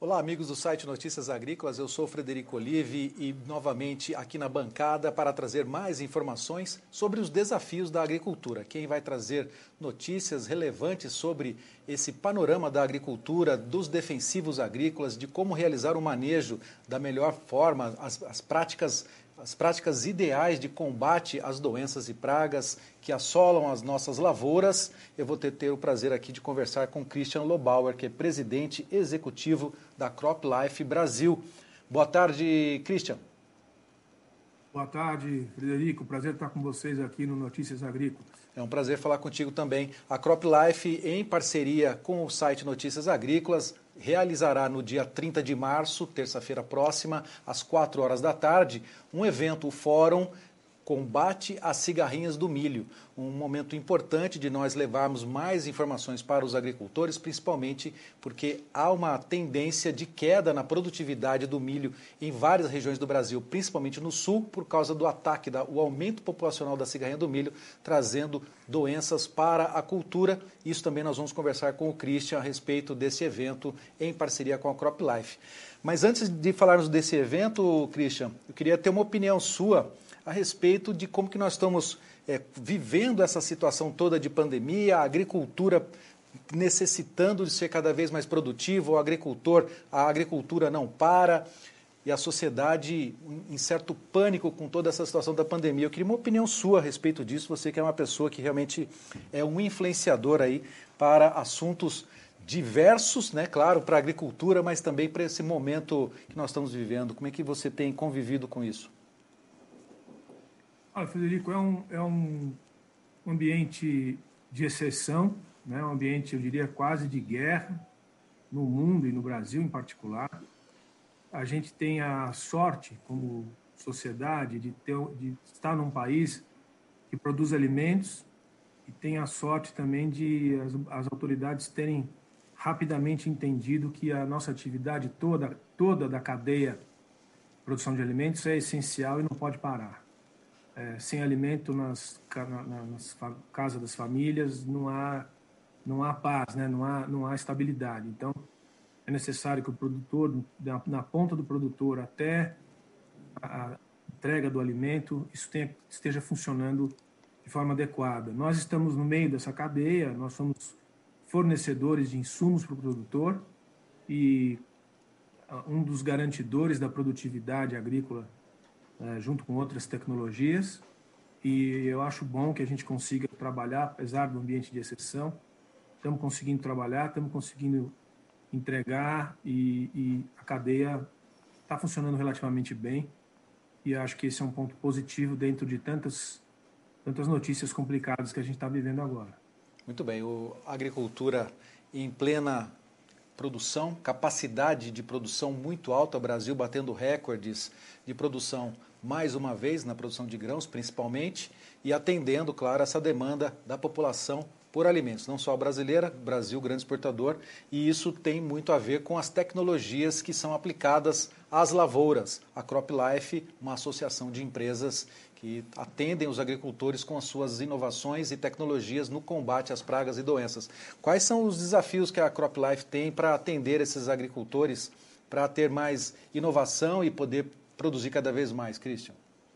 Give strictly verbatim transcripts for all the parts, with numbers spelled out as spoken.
Olá, amigos do site Notícias Agrícolas, eu sou Frederico Olive e novamente aqui na bancada para trazer mais informações sobre os desafios da agricultura. Quem vai trazer notícias relevantes sobre esse panorama da agricultura, dos defensivos agrícolas, de como realizar o manejo da melhor forma, as, as práticas as práticas ideais de combate às doenças e pragas que assolam as nossas lavouras. Eu vou ter, ter o prazer aqui de conversar com Christian Lobauer, que é presidente executivo da CropLife Brasil. Boa tarde, Christian. Boa tarde, Frederico. Prazer estar com vocês aqui no Notícias Agrícolas. É um prazer falar contigo também. A CropLife, em parceria com o site Notícias Agrícolas, realizará no dia trinta de março, terça-feira próxima, às quatro horas da tarde, um evento, o Fórum Combate às Cigarrinhas do Milho. Um momento importante de nós levarmos mais informações para os agricultores, principalmente porque há uma tendência de queda na produtividade do milho em várias regiões do Brasil, principalmente no sul, por causa do ataque, da, o aumento populacional da cigarrinha do milho, trazendo doenças para a cultura. Isso também nós vamos conversar com o Christian a respeito desse evento em parceria com a CropLife. Mas antes de falarmos desse evento, Christian, eu queria ter uma opinião sua a respeito de como que nós estamos é, vivendo essa situação toda de pandemia, a agricultura necessitando de ser cada vez mais produtiva, o agricultor, a agricultura não para, e a sociedade em certo pânico com toda essa situação da pandemia. Eu queria uma opinião sua a respeito disso, você que é uma pessoa que realmente é um influenciador aí para assuntos diversos, né, claro, para a agricultura, mas também para esse momento que nós estamos vivendo. Como é que você tem convivido com isso? Olha, Frederico, é um, é um ambiente de exceção, né? Um ambiente, eu diria, quase de guerra, no mundo e no Brasil em particular. A gente tem a sorte, como sociedade, de, ter, de estar num país que produz alimentos e tem a sorte também de as, as autoridades terem rapidamente entendido que a nossa atividade toda, toda da cadeia de produção de alimentos é essencial e não pode parar. É, sem alimento nas, na, nas casas das famílias não há, não há paz, né? não, há, não há estabilidade. Então, é necessário que o produtor, na, na ponta do produtor até a entrega do alimento, isso tenha, esteja funcionando de forma adequada. Nós estamos no meio dessa cadeia, nós somos fornecedores de insumos para o produtor e um dos garantidores da produtividade agrícola É, junto com outras tecnologias, e eu acho bom que a gente consiga trabalhar, apesar do ambiente de exceção, estamos conseguindo trabalhar, estamos conseguindo entregar e, e a cadeia está funcionando relativamente bem, e acho que esse é um ponto positivo dentro de tantas, tantas notícias complicadas que a gente está vivendo agora. Muito bem, o, a agricultura em plena produção, capacidade de produção muito alta, o Brasil batendo recordes de produção mais uma vez, na produção de grãos principalmente, e atendendo, claro, essa demanda da população por alimentos, não só a brasileira, Brasil grande exportador, e isso tem muito a ver com as tecnologias que são aplicadas às lavouras. A CropLife, uma associação de empresas que atendem os agricultores com as suas inovações e tecnologias no combate às pragas e doenças. Quais são os desafios que a CropLife tem para atender esses agricultores, para ter mais inovação e poder produzir cada vez mais, Christian?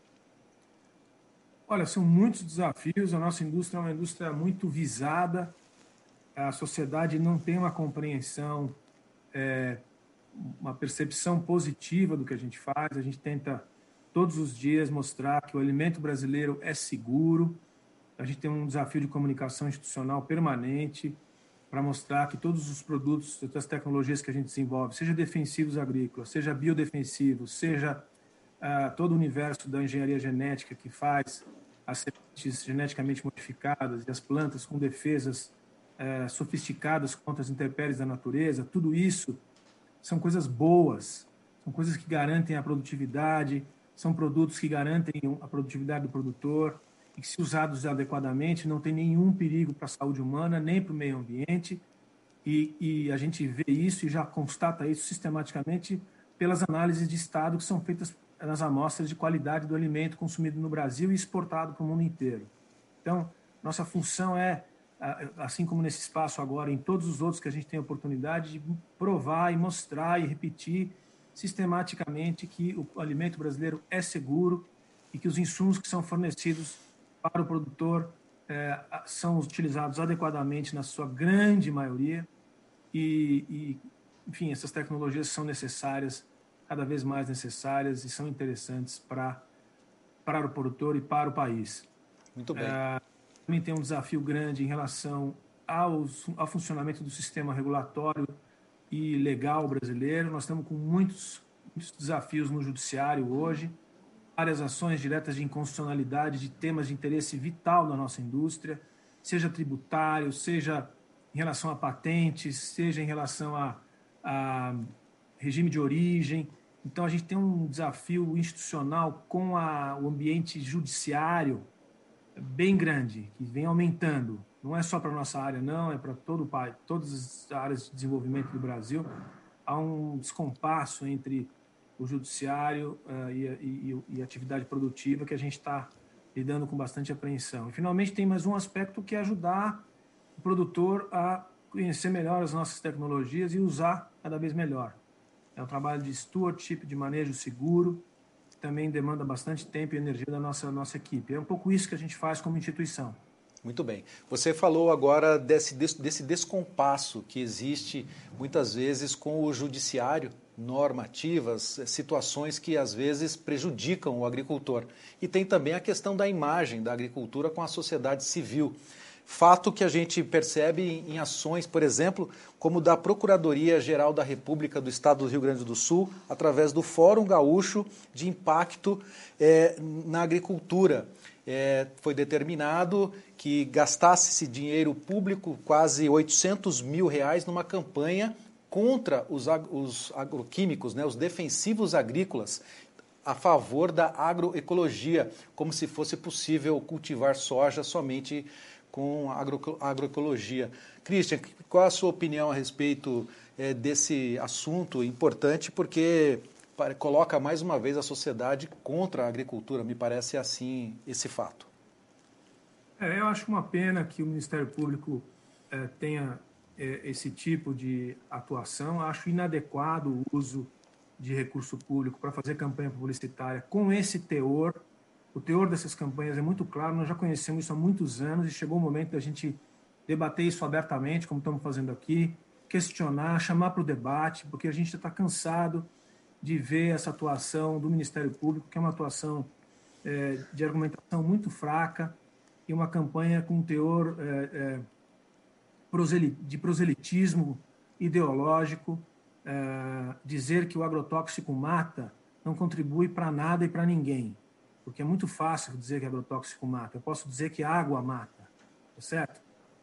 Olha, são muitos desafios, a nossa indústria é uma indústria muito visada, a sociedade não tem uma compreensão, é, uma percepção positiva do que a gente faz, a gente tenta todos os dias mostrar que o alimento brasileiro é seguro, a gente tem um desafio de comunicação institucional permanente para mostrar que todos os produtos, todas as tecnologias que a gente desenvolve, seja defensivos agrícolas, seja biodefensivos, seja uh, todo o universo da engenharia genética que faz as sementes geneticamente modificadas e as plantas com defesas uh, sofisticadas contra as intempéries da natureza, tudo isso são coisas boas, são coisas que garantem a produtividade, são produtos que garantem a produtividade do produtor e que, se usados adequadamente, não tem nenhum perigo para a saúde humana, nem para o meio ambiente. E, e a gente vê isso e já constata isso sistematicamente pelas análises de estado que são feitas nas amostras de qualidade do alimento consumido no Brasil e exportado para o mundo inteiro. Então, nossa função é assim como nesse espaço agora, em todos os outros que a gente tem a oportunidade de provar e mostrar e repetir sistematicamente que o alimento brasileiro é seguro e que os insumos que são fornecidos para o produtor é, são utilizados adequadamente na sua grande maioria e, e, enfim, essas tecnologias são necessárias, cada vez mais necessárias e são interessantes para, para o produtor e para o país. Muito bem. É, também tem um desafio grande em relação aos, ao funcionamento do sistema regulatório e legal brasileiro. Nós estamos com muitos, muitos desafios no judiciário hoje, várias ações diretas de inconstitucionalidade de temas de interesse vital da nossa indústria, seja tributário, seja em relação a patentes, seja em relação a, a regime de origem. Então, a gente tem um desafio institucional com a, o ambiente judiciário bem grande, que vem aumentando. Não é só para a nossa área, não, é para todo o país, todas as áreas de desenvolvimento do Brasil. Há um descompasso entre o judiciário uh, e, e, e a atividade produtiva que a gente está lidando com bastante apreensão. E, finalmente, tem mais um aspecto que é ajudar o produtor a conhecer melhor as nossas tecnologias e usar cada vez melhor. É um trabalho de stewardship, de manejo seguro, também demanda bastante tempo e energia da nossa, nossa equipe. É um pouco isso que a gente faz como instituição. Muito bem. Você falou agora desse, desse descompasso que existe muitas vezes com o judiciário, normativas, situações que às vezes prejudicam o agricultor. E tem também a questão da imagem da agricultura com a sociedade civil. Fato que a gente percebe em ações, por exemplo, como da Procuradoria-Geral da República do Estado do Rio Grande do Sul, através do Fórum Gaúcho de Impacto é, na Agricultura. É, foi determinado que gastasse-se dinheiro público, quase oitocentos mil reais, numa campanha contra os, os agroquímicos, né, os defensivos agrícolas, a favor da agroecologia, como se fosse possível cultivar soja somente com agro, agroecologia. Christian, qual a sua opinião a respeito é, desse assunto importante, porque para, coloca mais uma vez a sociedade contra a agricultura, me parece assim esse fato. É, eu acho uma pena que o Ministério Público é, tenha é, esse tipo de atuação, acho inadequado o uso de recurso público para fazer campanha publicitária com esse teor. O teor dessas campanhas é muito claro, nós já conhecemos isso há muitos anos e chegou o momento da gente debater isso abertamente, como estamos fazendo aqui, questionar, chamar para o debate, porque a gente já está cansado de ver essa atuação do Ministério Público, que é uma atuação é, de argumentação muito fraca e uma campanha com teor é, é, de proselitismo ideológico, é, dizer que o agrotóxico mata não contribui para nada e para ninguém. Porque é muito fácil dizer que agrotóxico mata. Eu posso dizer que água mata, tá certo?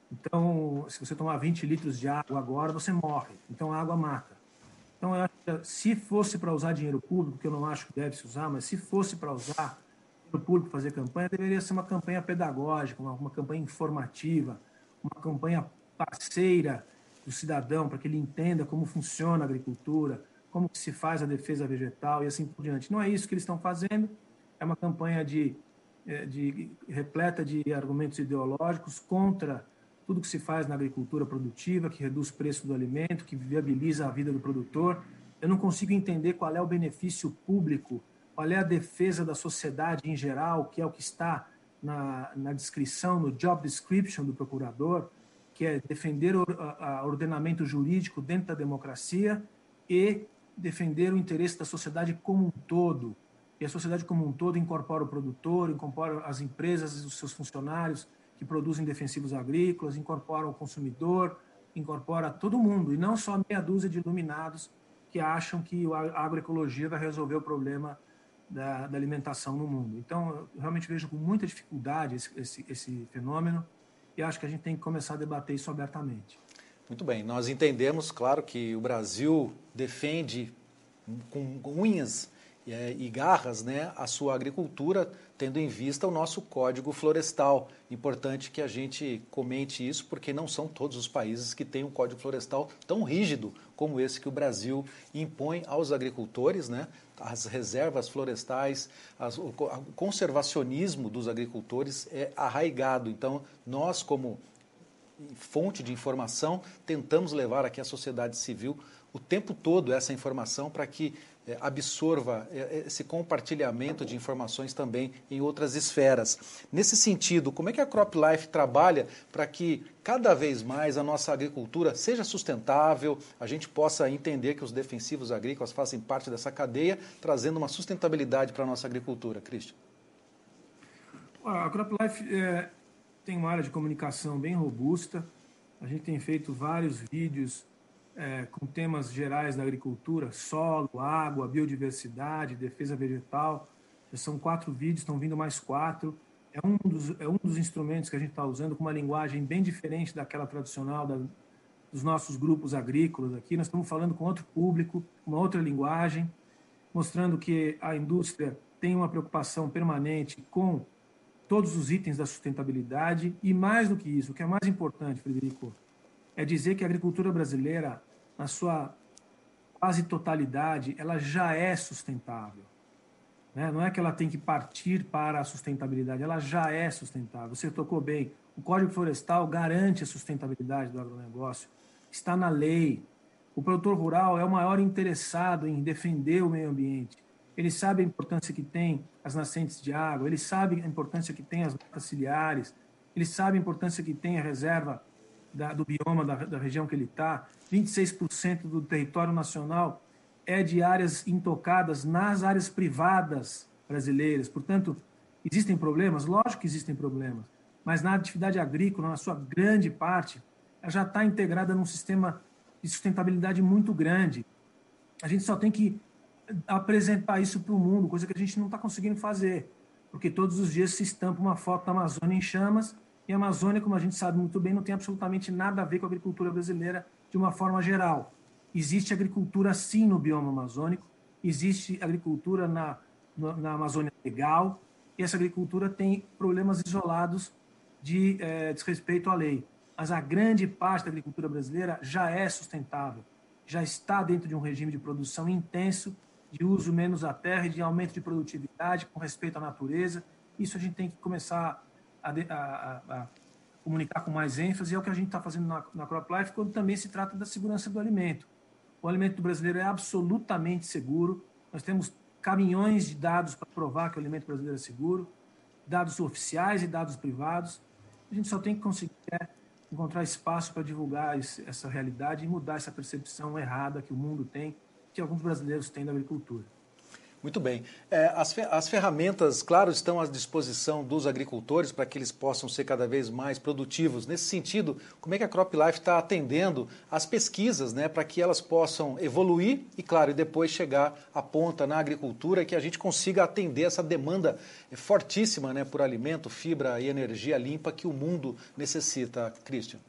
Então, se você tomar vinte litros de água agora, você morre. Então, a água mata. Então, eu acho que se fosse para usar dinheiro público, que eu não acho que deve se usar, mas se fosse para usar dinheiro público fazer campanha, deveria ser uma campanha pedagógica, uma, uma campanha informativa, uma campanha parceira do cidadão, para que ele entenda como funciona a agricultura, como se faz a defesa vegetal e assim por diante. Não é isso que eles estão fazendo. É uma campanha de, de, repleta de argumentos ideológicos contra tudo que se faz na agricultura produtiva, que reduz o preço do alimento, que viabiliza a vida do produtor. Eu não consigo entender qual é o benefício público, qual é a defesa da sociedade em geral, que é o que está na, na descrição, no job description do procurador, que é defender o a, a ordenamento jurídico dentro da democracia e defender o interesse da sociedade como um todo. E a sociedade como um todo incorpora o produtor, incorpora as empresas e os seus funcionários que produzem defensivos agrícolas, incorpora o consumidor, incorpora todo mundo, e não só meia dúzia de iluminados que acham que a agroecologia vai resolver o problema da, da alimentação no mundo. Então, eu realmente vejo com muita dificuldade esse, esse, esse fenômeno e acho que a gente tem que começar a debater isso abertamente. Muito bem, nós entendemos, claro, que o Brasil defende com unhas e garras, né, a sua agricultura, tendo em vista o nosso Código Florestal. Importante que a gente comente isso, porque não são todos os países que têm um Código Florestal tão rígido como esse que o Brasil impõe aos agricultores, né? As reservas florestais, as, o conservacionismo dos agricultores é arraigado. Então, nós como fonte de informação, tentamos levar aqui à sociedade civil o tempo todo essa informação para que é, absorva é, esse compartilhamento de informações também em outras esferas. Nesse sentido, como é que a CropLife trabalha para que cada vez mais a nossa agricultura seja sustentável, a gente possa entender que os defensivos agrícolas fazem parte dessa cadeia, trazendo uma sustentabilidade para a nossa agricultura? Christian. A CropLife é, tem uma área de comunicação bem robusta, a gente tem feito vários vídeos É, com temas gerais da agricultura, solo, água, biodiversidade, defesa vegetal. Já são quatro vídeos, estão vindo mais quatro. É um dos, é um dos instrumentos que a gente está usando com uma linguagem bem diferente daquela tradicional da, dos nossos grupos agrícolas aqui. Nós estamos falando com outro público, uma outra linguagem, mostrando que a indústria tem uma preocupação permanente com todos os itens da sustentabilidade e, mais do que isso, o que é mais importante, Frederico, é dizer que a agricultura brasileira, na sua quase totalidade, ela já é sustentável. Né? Não é que ela tem que partir para a sustentabilidade, ela já é sustentável. Você tocou bem, o Código Florestal garante a sustentabilidade do agronegócio, está na lei. O produtor rural é o maior interessado em defender o meio ambiente. Ele sabe a importância que tem as nascentes de água, ele sabe a importância que tem as matas ciliares, ele sabe a importância que tem a reserva Da, do bioma da, da região que ele está. vinte e seis por cento do território nacional é de áreas intocadas nas áreas privadas brasileiras. Portanto, existem problemas? Lógico que existem problemas, mas na atividade agrícola, na sua grande parte, ela já está integrada num sistema de sustentabilidade muito grande. A gente só tem que apresentar isso para o mundo, coisa que a gente não está conseguindo fazer, porque todos os dias se estampa uma foto da Amazônia em chamas. E a Amazônia, como a gente sabe muito bem, não tem absolutamente nada a ver com a agricultura brasileira de uma forma geral. Existe agricultura, sim, no bioma amazônico, existe agricultura na, na Amazônia legal, e essa agricultura tem problemas isolados de é, desrespeito à lei. Mas a grande parte da agricultura brasileira já é sustentável, já está dentro de um regime de produção intenso, de uso menos da terra e de aumento de produtividade, com respeito à natureza. Isso a gente tem que começar A, a, a comunicar com mais ênfase, é o que a gente está fazendo na, na CropLife, quando também se trata da segurança do alimento. O alimento do brasileiro é absolutamente seguro, nós temos caminhões de dados para provar que o alimento brasileiro é seguro, dados oficiais e dados privados. A gente só tem que conseguir é, encontrar espaço para divulgar esse, essa realidade e mudar essa percepção errada que o mundo tem, que alguns brasileiros têm da agricultura. Muito bem. É, as, as ferramentas, claro, estão à disposição dos agricultores para que eles possam ser cada vez mais produtivos. Nesse sentido, como é que a CropLife está atendendo as pesquisas, né, para que elas possam evoluir e, claro, e depois chegar à ponta na agricultura, que a gente consiga atender essa demanda fortíssima, né, por alimento, fibra e energia limpa que o mundo necessita, Christian?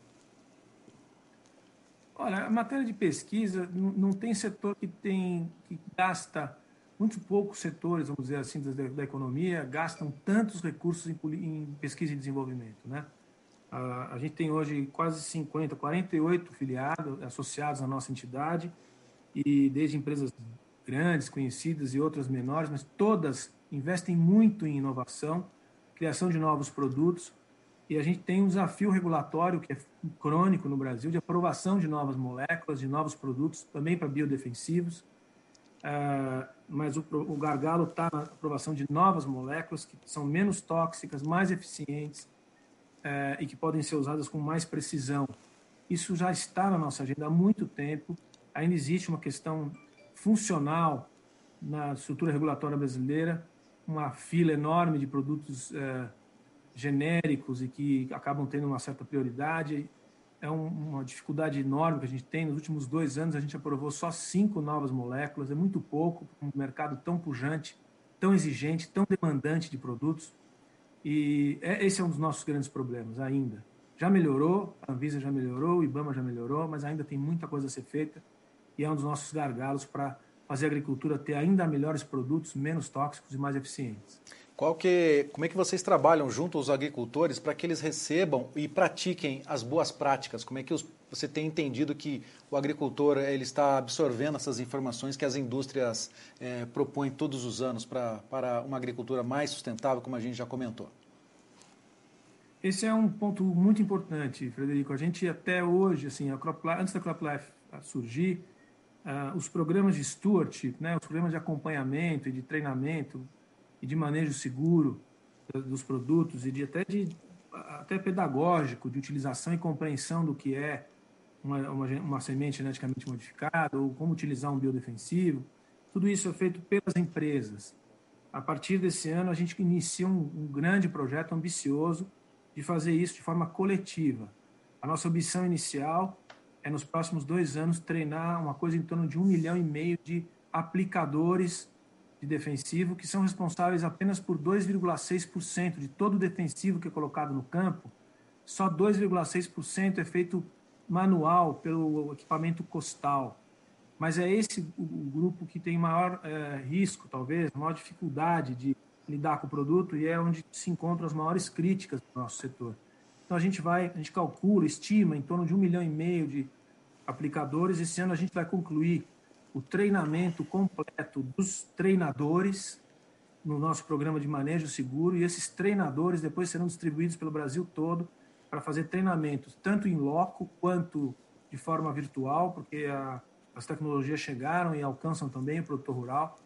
Olha, a matéria de pesquisa, não tem setor que, tem, que gasta... Muito poucos setores, vamos dizer assim, da, da economia gastam tantos recursos em, em pesquisa e desenvolvimento, né? A, a gente tem hoje quase cinquenta, quarenta e oito filiados, associados à nossa entidade, e desde empresas grandes, conhecidas e outras menores, mas todas investem muito em inovação, criação de novos produtos, e a gente tem um desafio regulatório que é crônico no Brasil, de aprovação de novas moléculas, de novos produtos, também para biodefensivos. Uh, mas o, o gargalo está na aprovação de novas moléculas que são menos tóxicas, mais eficientes uh, e que podem ser usadas com mais precisão. Isso já está na nossa agenda há muito tempo. Ainda existe uma questão funcional na estrutura regulatória brasileira, uma fila enorme de produtos uh, genéricos e que acabam tendo uma certa prioridade. É um, uma dificuldade enorme que a gente tem. Nos últimos dois anos, a gente aprovou só cinco novas moléculas. É muito pouco para um mercado tão pujante, tão exigente, tão demandante de produtos. E é, esse é um dos nossos grandes problemas ainda. Já melhorou, a Anvisa já melhorou, o IBAMA já melhorou, mas ainda tem muita coisa a ser feita e é um dos nossos gargalos para fazer a agricultura ter ainda melhores produtos, menos tóxicos e mais eficientes. Qual que, como é que vocês trabalham junto aos agricultores para que eles recebam e pratiquem as boas práticas? Como é que os, você tem entendido que o agricultor ele está absorvendo essas informações que as indústrias é, propõem todos os anos pra, para uma agricultura mais sustentável, como a gente já comentou? Esse é um ponto muito importante, Frederico. A gente até hoje, assim, a Crop, antes da CropLife surgir, uh, os programas de stewardship, né, os programas de acompanhamento e de treinamento e de manejo seguro dos produtos e de até de até pedagógico de utilização e compreensão do que é uma, uma, uma semente geneticamente modificada ou como utilizar um biodefensivo, tudo isso é feito pelas empresas. A partir desse ano, a gente inicia um, um grande projeto ambicioso de fazer isso de forma coletiva. A nossa ambição inicial é, nos próximos dois anos, treinar uma coisa em torno de um milhão e meio de aplicadores de defensivo, que são responsáveis apenas por dois vírgula seis por cento de todo o defensivo que é colocado no campo. Só dois vírgula seis por cento é feito manual pelo equipamento costal. Mas é esse o grupo que tem maior é, risco, talvez, maior dificuldade de lidar com o produto e é onde se encontram as maiores críticas do nosso setor. Então a gente vai, a gente calcula, estima em torno de um milhão e meio de aplicadores. Esse ano a gente vai concluir o treinamento completo dos treinadores no nosso programa de manejo seguro e esses treinadores depois serão distribuídos pelo Brasil todo para fazer treinamentos tanto em loco quanto de forma virtual, porque a, as tecnologias chegaram e alcançam também o produtor rural,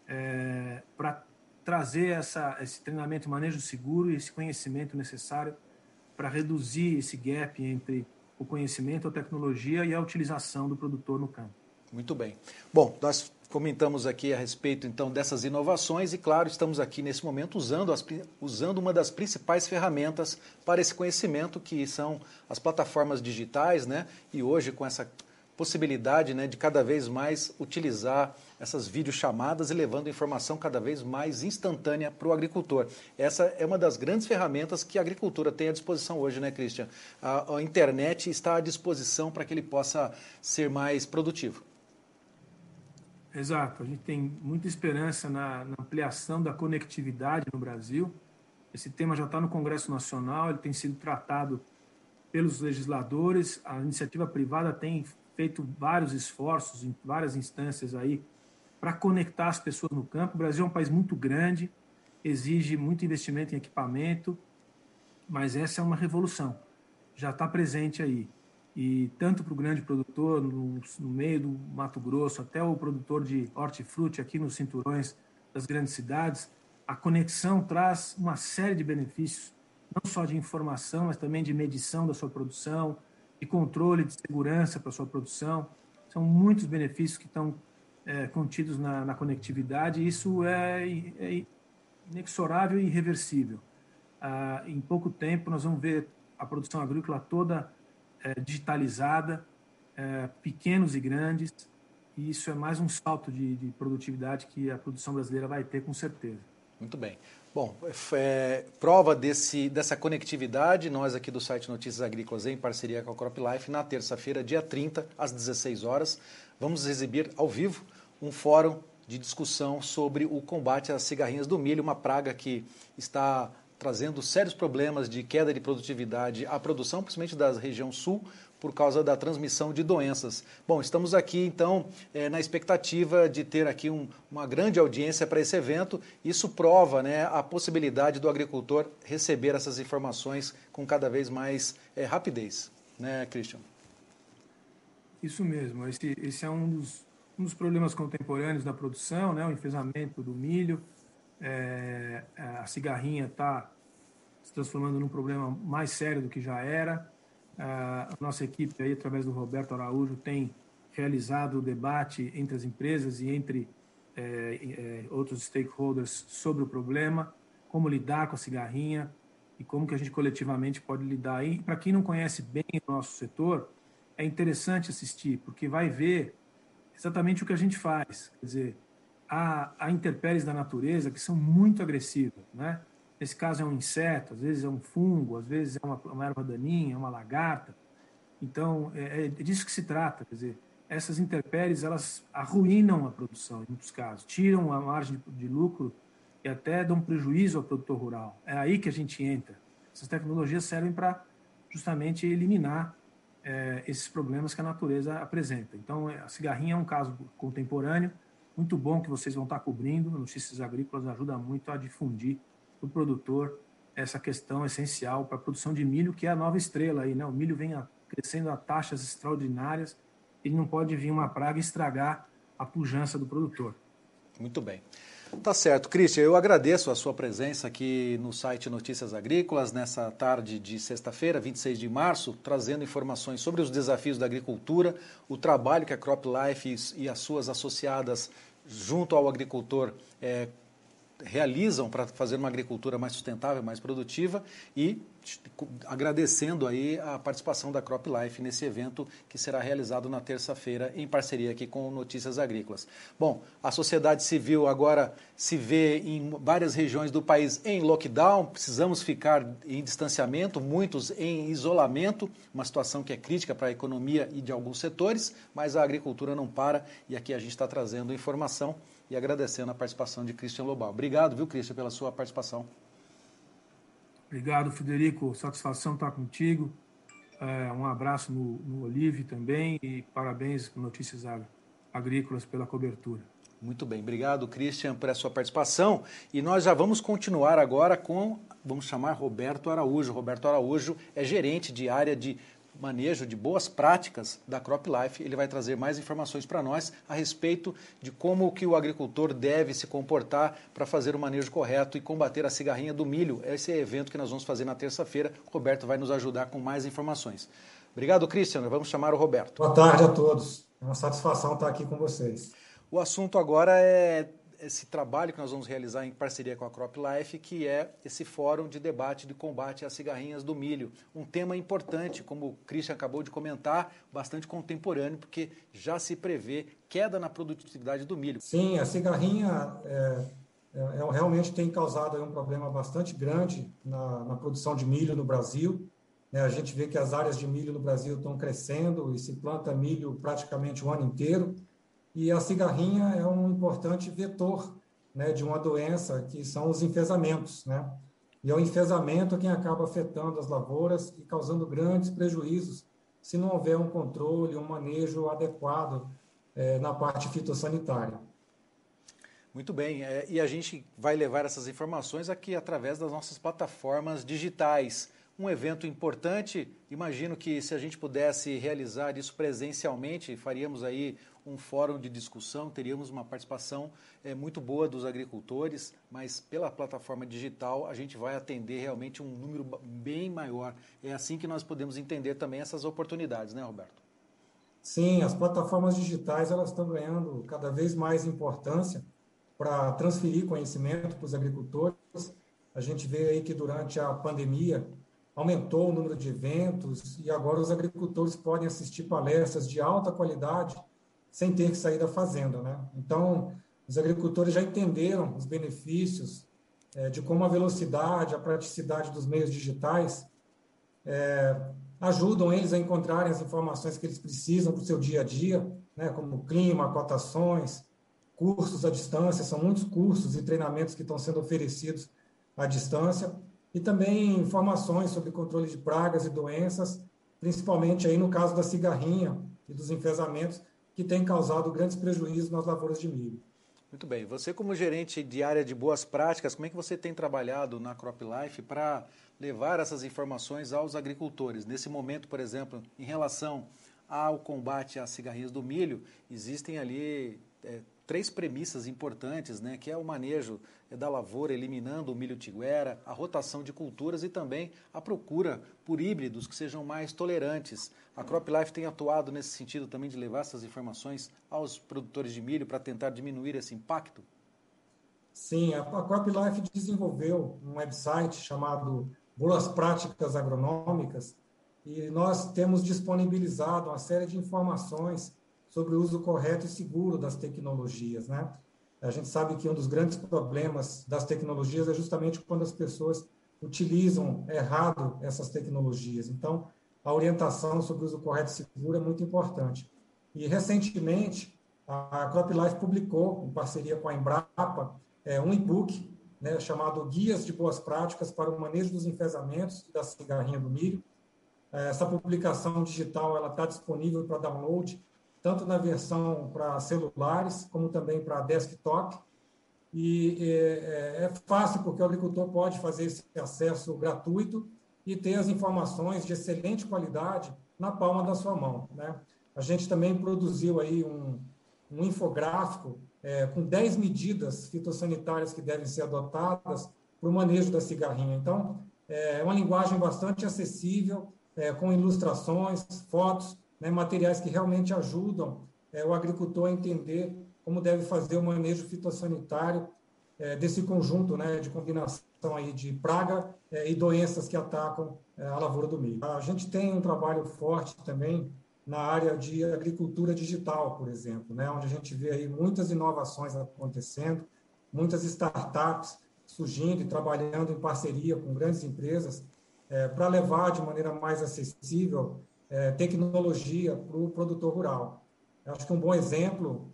é, para trazer essa, esse treinamento de manejo seguro e esse conhecimento necessário para reduzir esse gap entre o conhecimento, a tecnologia e a utilização do produtor no campo. Muito bem. Bom, nós comentamos aqui a respeito, então, dessas inovações e, claro, estamos aqui nesse momento usando, as, usando uma das principais ferramentas para esse conhecimento, que são as plataformas digitais, né? E hoje, com essa possibilidade, né, de cada vez mais utilizar essas videochamadas e levando informação cada vez mais instantânea para o agricultor. Essa é uma das grandes ferramentas que a agricultura tem à disposição hoje, né, Christian? A, a internet está à disposição para que ele possa ser mais produtivo. Exato, a gente tem muita esperança na, na ampliação da conectividade no Brasil. Esse tema já está no Congresso Nacional, ele tem sido tratado pelos legisladores, a iniciativa privada tem feito vários esforços em várias instâncias aí para conectar as pessoas no campo. O Brasil é um país muito grande, exige muito investimento em equipamento, mas essa é uma revolução, já está presente aí. E tanto para o grande produtor, no, no meio do Mato Grosso, até o produtor de hortifruti aqui nos cinturões das grandes cidades, a conexão traz uma série de benefícios, não só de informação, mas também de medição da sua produção, de controle de segurança para a sua produção. São muitos benefícios que estão é, contidos na, na conectividade, e isso é, é inexorável e irreversível. Ah, em pouco tempo, nós vamos ver a produção agrícola toda é, digitalizada, é, pequenos e grandes, e isso é mais um salto de, de produtividade que a produção brasileira vai ter, com certeza. Muito bem. Bom, é, prova desse, dessa conectividade, nós aqui do site Notícias Agrícolas, em parceria com a CropLife, na terça-feira, dia trinta, às dezesseis horas, vamos exibir ao vivo um fórum de discussão sobre o combate às cigarrinhas do milho, uma praga que está trazendo sérios problemas de queda de produtividade à produção, principalmente da região sul, por causa da transmissão de doenças. Bom, estamos aqui, então, é, na expectativa de ter aqui um, uma grande audiência para esse evento. Isso prova, né, a possibilidade do agricultor receber essas informações com cada vez mais é, rapidez. Né, Christian? Isso mesmo. Esse, esse é um dos, um dos problemas contemporâneos da produção, né, o enfesamento do milho. É, a cigarrinha está se transformando num problema mais sério do que já era. A nossa equipe, aí, através do Roberto Araújo, tem realizado o debate entre as empresas e entre é, é, outros stakeholders sobre o problema, como lidar com a cigarrinha e como que a gente coletivamente pode lidar. E para quem não conhece bem o nosso setor, é interessante assistir, porque vai ver exatamente o que a gente faz. Quer dizer, há, há intempéries da natureza que são muito agressivas, né? Nesse caso é um inseto, às vezes é um fungo, às vezes é uma, uma erva daninha, uma lagarta. Então, é, é disso que se trata. Quer dizer, essas intempéries, elas arruinam a produção, em muitos casos, tiram a margem de, de lucro e até dão prejuízo ao produtor rural. É aí que a gente entra. Essas tecnologias servem para justamente eliminar é, esses problemas que a natureza apresenta. Então, a cigarrinha é um caso contemporâneo, muito bom que vocês vão estar cobrindo. Notícias Agrícolas ajuda muito a difundir o produtor essa questão essencial para a produção de milho, que é a nova estrela aí, né? O milho vem a, crescendo a taxas extraordinárias, ele não pode vir uma praga e estragar a pujança do produtor. Muito bem. Tá certo. Christian, eu agradeço a sua presença aqui no site Notícias Agrícolas nessa tarde de sexta-feira, vinte e seis de março, trazendo informações sobre os desafios da agricultura, o trabalho que a CropLife e as suas associadas junto ao agricultor é, realizam para fazer uma agricultura mais sustentável, mais produtiva, e agradecendo aí a participação da CropLife nesse evento que será realizado na terça-feira em parceria aqui com Notícias Agrícolas. Bom, a sociedade civil agora se vê em várias regiões do país em lockdown, precisamos ficar em distanciamento, muitos em isolamento, uma situação que é crítica para a economia e de alguns setores, mas a agricultura não para e aqui a gente está trazendo informação e agradecendo a participação de Christian Lobão. Obrigado, viu, Christian, pela sua participação. Obrigado, Frederico. Satisfação estar contigo. É, um abraço no, no Olive também e parabéns com Notícias Agrícolas pela cobertura. Muito bem. Obrigado, Christian, por sua participação. E nós já vamos continuar agora com, vamos chamar Roberto Araújo. Roberto Araújo é gerente de área de manejo de boas práticas da CropLife. Ele vai trazer mais informações para nós a respeito de como que o agricultor deve se comportar para fazer o manejo correto e combater a cigarrinha do milho. Esse é o evento que nós vamos fazer na terça-feira. O Roberto vai nos ajudar com mais informações. Obrigado, Christian. Vamos chamar o Roberto. Boa tarde a todos. É uma satisfação estar aqui com vocês. O assunto agora é esse trabalho que nós vamos realizar em parceria com a CropLife, que é esse fórum de debate de combate às cigarrinhas do milho. Um tema importante, como o Christian acabou de comentar, bastante contemporâneo, porque já se prevê queda na produtividade do milho. Sim, a cigarrinha é, é, é, realmente tem causado aí um problema bastante grande na, na produção de milho no Brasil. É, a gente vê que as áreas de milho no Brasil estão crescendo e se planta milho praticamente o ano inteiro. E a cigarrinha é um importante vetor, né, de uma doença que são os enfesamentos, né? E é o enfesamento quem acaba afetando as lavouras e causando grandes prejuízos se não houver um controle, um manejo adequado é, na parte fitossanitária. Muito bem, é, e a gente vai levar essas informações aqui através das nossas plataformas digitais. Um evento importante, imagino que se a gente pudesse realizar isso presencialmente, faríamos aí um fórum de discussão, teríamos uma participação é, muito boa dos agricultores, mas pela plataforma digital a gente vai atender realmente um número bem maior. É assim que nós podemos entender também essas oportunidades, né, Roberto? Sim, as plataformas digitais elas estão ganhando cada vez mais importância para transferir conhecimento para os agricultores. A gente vê aí que durante a pandemia aumentou o número de eventos e agora os agricultores podem assistir palestras de alta qualidade sem ter que sair da fazenda, né? Então, os agricultores já entenderam os benefícios é, de como a velocidade, a praticidade dos meios digitais é, ajudam eles a encontrarem as informações que eles precisam para o seu dia a dia, né? Como clima, cotações, cursos à distância, são muitos cursos e treinamentos que estão sendo oferecidos à distância, e também informações sobre controle de pragas e doenças, principalmente aí no caso da cigarrinha e dos enfesamentos, que tem causado grandes prejuízos nas lavouras de milho. Muito bem. Você, como gerente de área de boas práticas, como é que você tem trabalhado na CropLife para levar essas informações aos agricultores? Nesse momento, por exemplo, em relação ao combate às cigarrinhas do milho, existem ali é, três premissas importantes, né, que é o manejo da lavoura, eliminando o milho tiguera, a rotação de culturas e também a procura por híbridos que sejam mais tolerantes. A CropLife tem atuado nesse sentido também de levar essas informações aos produtores de milho para tentar diminuir esse impacto? Sim, a CropLife desenvolveu um website chamado Boas Práticas Agronômicas e nós temos disponibilizado uma série de informações sobre o uso correto e seguro das tecnologias, né? A gente sabe que um dos grandes problemas das tecnologias é justamente quando as pessoas utilizam errado essas tecnologias. Então, a orientação sobre o uso correto e seguro é muito importante. E, recentemente, a CropLife publicou, em parceria com a Embrapa, é, um e-book, né, chamado Guias de Boas Práticas para o Manejo dos Enfesamentos e da Cigarrinha do Milho. Essa publicação digital ela está disponível para download, tanto na versão para celulares, como também para desktop. e é, é fácil porque o agricultor pode fazer esse acesso gratuito e ter as informações de excelente qualidade na palma da sua mão, né? A gente também produziu aí um, um infográfico é, com dez medidas fitossanitárias que devem ser adotadas para o manejo da cigarrinha. Então, é uma linguagem bastante acessível, é, com ilustrações, fotos, né, materiais que realmente ajudam é, o agricultor a entender como deve fazer o manejo fitossanitário é, desse conjunto, né, de combinação aí de praga é, e doenças que atacam é, a lavoura do milho. A gente tem um trabalho forte também na área de agricultura digital, por exemplo, né, onde a gente vê aí muitas inovações acontecendo, muitas startups surgindo e trabalhando em parceria com grandes empresas é, para levar de maneira mais acessível é, tecnologia para o produtor rural. Eu acho que um bom exemplo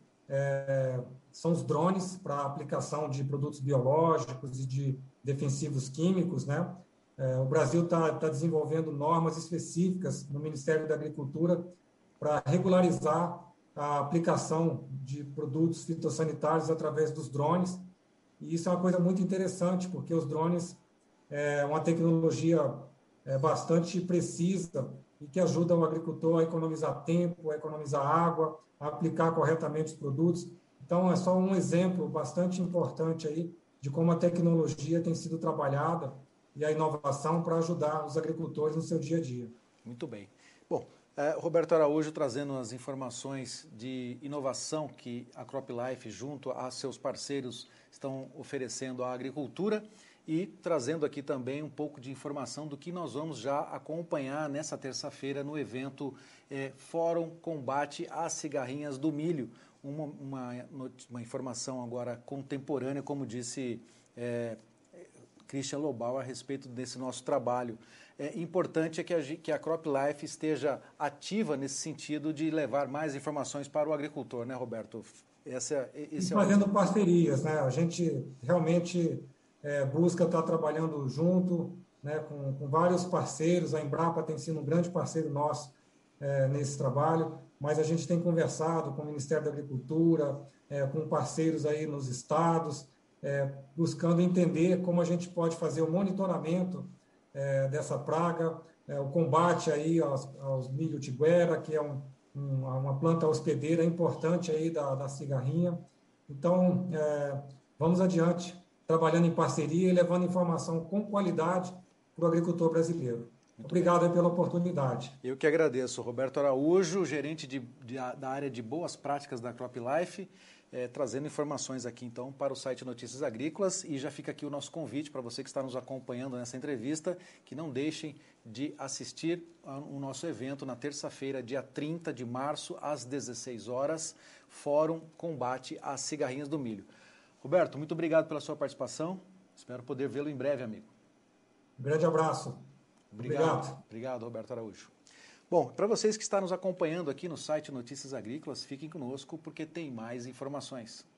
é, são os drones para aplicação de produtos biológicos e de defensivos químicos, né? É, o Brasil está tá desenvolvendo normas específicas no Ministério da Agricultura para regularizar a aplicação de produtos fitossanitários através dos drones. E isso é uma coisa muito interessante, porque os drones é uma tecnologia é, bastante precisa e que ajuda o agricultor a economizar tempo, a economizar água, a aplicar corretamente os produtos. Então, é só um exemplo bastante importante aí de como a tecnologia tem sido trabalhada e a inovação para ajudar os agricultores no seu dia a dia. Muito bem. Bom, é, Roberto Araújo trazendo as informações de inovação que a CropLife, junto a seus parceiros, estão oferecendo à agricultura e trazendo aqui também um pouco de informação do que nós vamos já acompanhar nessa terça-feira no evento é, Fórum Combate às Cigarrinhas do Milho. Uma, uma, uma informação agora contemporânea, como disse é, Christian Lobau a respeito desse nosso trabalho. É importante é que a, que a CropLife esteja ativa nesse sentido de levar mais informações para o agricultor, né, Roberto? Essa, esse e fazendo é o... parcerias, né? A gente realmente é, busca estar trabalhando junto, né, com, com vários parceiros. A Embrapa tem sido um grande parceiro nosso é, nesse trabalho, mas a gente tem conversado com o Ministério da Agricultura, é, com parceiros aí nos estados, é, buscando entender como a gente pode fazer o monitoramento é, dessa praga, é, o combate aí aos, aos milho tiguera, que é um, um, uma planta hospedeira importante aí da, da cigarrinha. Então, é, vamos adiante, trabalhando em parceria e levando informação com qualidade para o agricultor brasileiro. Muito Obrigado aí pela oportunidade. Eu que agradeço. Roberto Araújo, gerente de, de, da área de boas práticas da CropLife, é, trazendo informações aqui então para o site Notícias Agrícolas, e já fica aqui o nosso convite para você que está nos acompanhando nessa entrevista, que não deixem de assistir o nosso evento na terça-feira, dia trinta de março, às dezesseis horas, Fórum Combate às Cigarrinhas do Milho. Roberto, muito obrigado pela sua participação, espero poder vê-lo em breve, amigo. Um grande abraço. Obrigado. Obrigado, Obrigado, Roberto Araújo. Bom, para vocês que estão nos acompanhando aqui no site Notícias Agrícolas, fiquem conosco porque tem mais informações.